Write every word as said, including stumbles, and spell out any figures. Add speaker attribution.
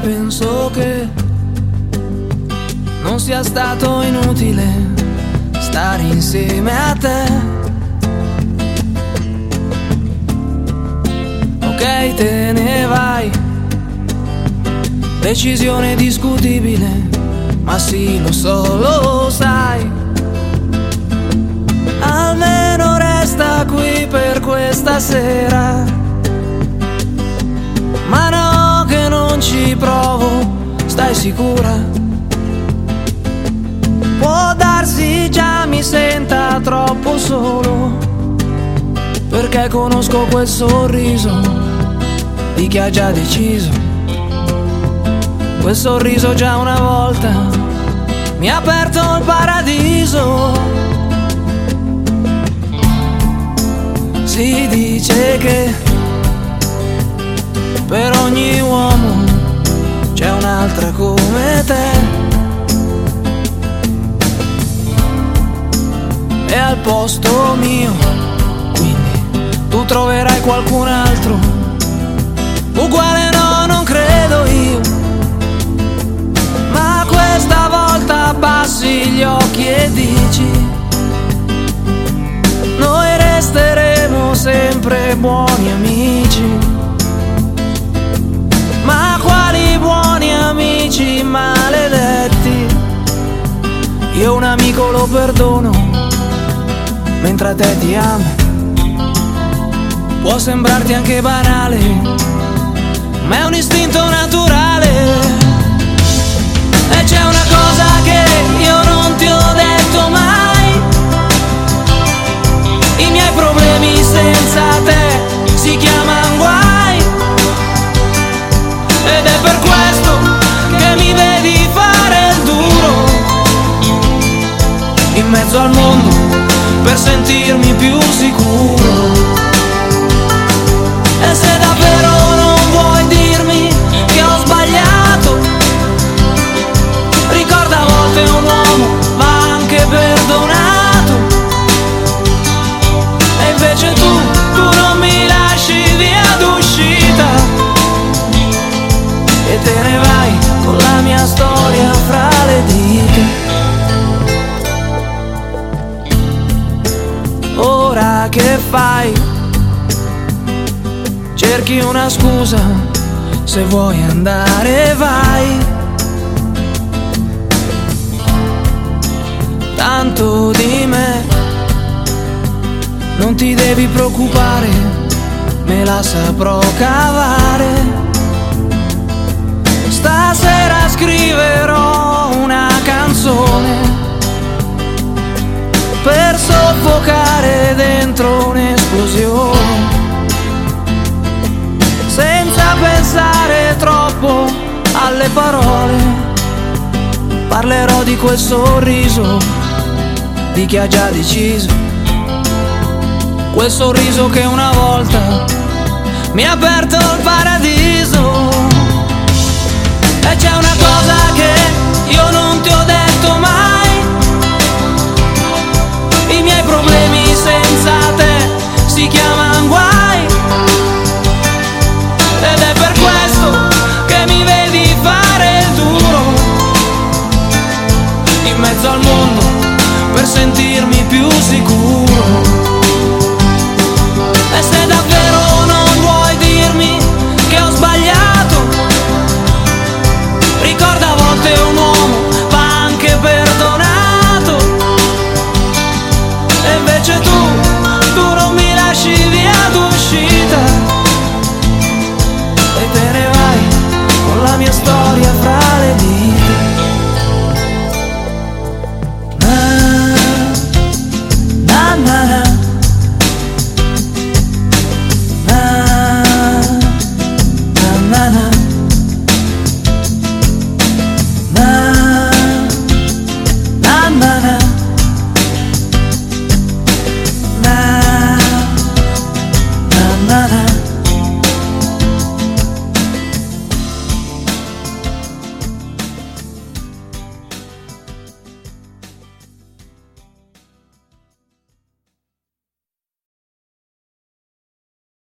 Speaker 1: penso che non sia stato inutile stare insieme a te. Ok, te ne vai, decisione discutibile, ma sì, lo so, lo sai. Almeno resta qui per questa sera. Ma no, che non ci provo, stai sicura? Può darsi già mi senta troppo solo, perché conosco quel sorriso di chi ha già deciso. Quel sorriso già una volta mi ha aperto il paradiso. Si dice che per ogni uomo c'è un'altra come te, e al posto mio quindi tu troverai qualcun altro uguale. No, non credo io, ma questa volta abbassi gli occhi e dici: noi resteremo sempre buoni amici. Ma quali buoni amici maledetti? Io un amico lo perdono, mentre a te ti amo. Può sembrarti anche banale, ma è un istinto naturale. E c'è una cosa che io non ti ho detto mai: i miei problemi senza te si chiamano guai. Ed è per questo che mi vedi fare il duro in mezzo al mondo per sentirmi più sicuro. E se davvero non vuoi dirmi che ho sbagliato, ricorda, a volte un uomo va anche perdonato. E invece tu, tu non mi lasci via d'uscita e te ne vai con la mia storia fra le dita. Ora che fai? Cerchi una scusa, se vuoi andare vai. Tanto di me non ti devi preoccupare, me la saprò cavare. Stasera scriverò una canzone per soffocare dentro un'esplosione, senza pensare troppo alle parole. Parlerò di quel sorriso di chi ha già deciso, quel sorriso che una volta mi ha aperto il paradiso. E c'è una cosa che io non ti ho detto mai: i miei problemi senza te si chiamano guai. Ed è per questo che mi vedi fare il duro in mezzo al mondo per sentirmi più sicuro.